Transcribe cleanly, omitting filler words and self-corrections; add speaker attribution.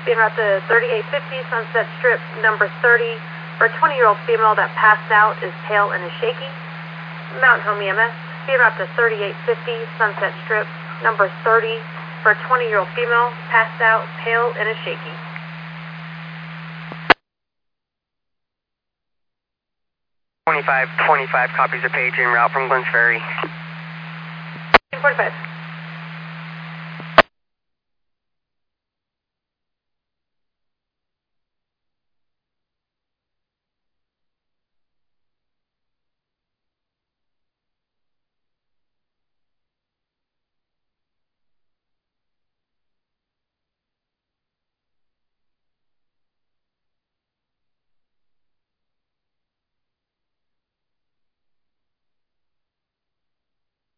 Speaker 1: being route to 3850 Sunset Strip, number 30. For a 20-year-old female that passed out, is pale and is shaky. Mountain Home EMS, being route to 3850 Sunset Strip, number 30. For a 20-year-old female, passed out, pale and is shaky.
Speaker 2: 2525 copies a page en route from Glens Ferry.
Speaker 1: 45.